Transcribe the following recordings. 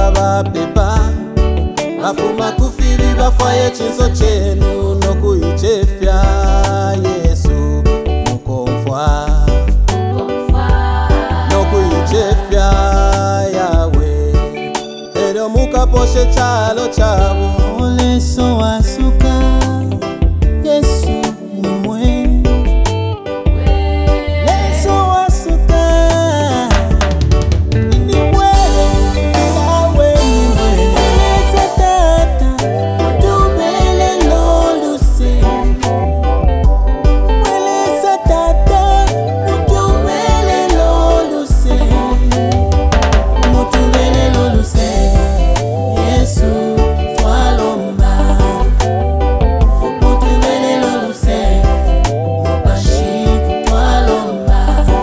bapepa bafuma kufiri bafaye chinso chenu nokuichefya Yesu mukomfwa nokuichefya yawe ero mukaposhe chalo chabo oleso wasuka Yesu nimwe leso wasuka nimwe yawe nimwe lesa tata mutubele loluse welesa tata mutubele loluse mutubele loluse Yesu twalomba mutubele loluse mubashi twalomba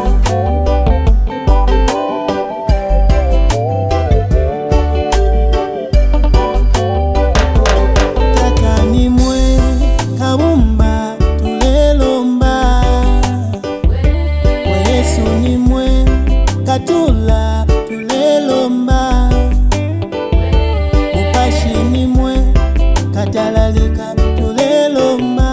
taka nimwe kabumba tulelomba Yesu nimwe katula tulelomba mubashi nimwe katalalika tulelomba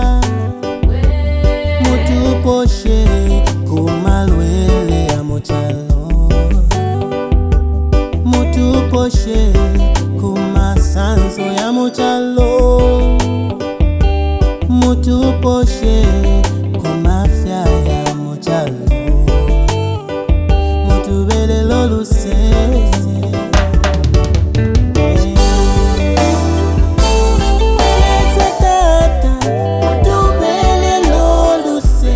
mutuposhe kumalwele ya muchalo mutuposhe kumasanzo ya muchalo mutuposhe kumafya ya muchalo mutubele lolusese welesa tata mutubele loluse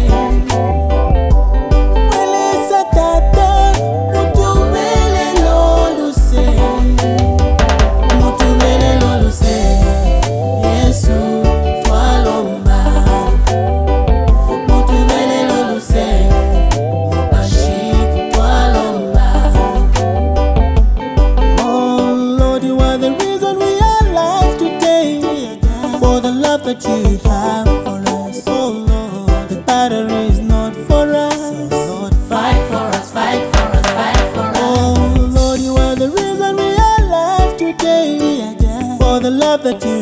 welesa tata mutubele loluse mutubele loluse Yesu twalomba mutubele loluse mubashi twalomba. Oh Lord, you are the reason we are alive today, for the love that you have for us. Oh Lord, the battle is not for us. Lord, fight for us, fight for us, fight for us. Oh Lord, you are the reason we are alive today, for the love that you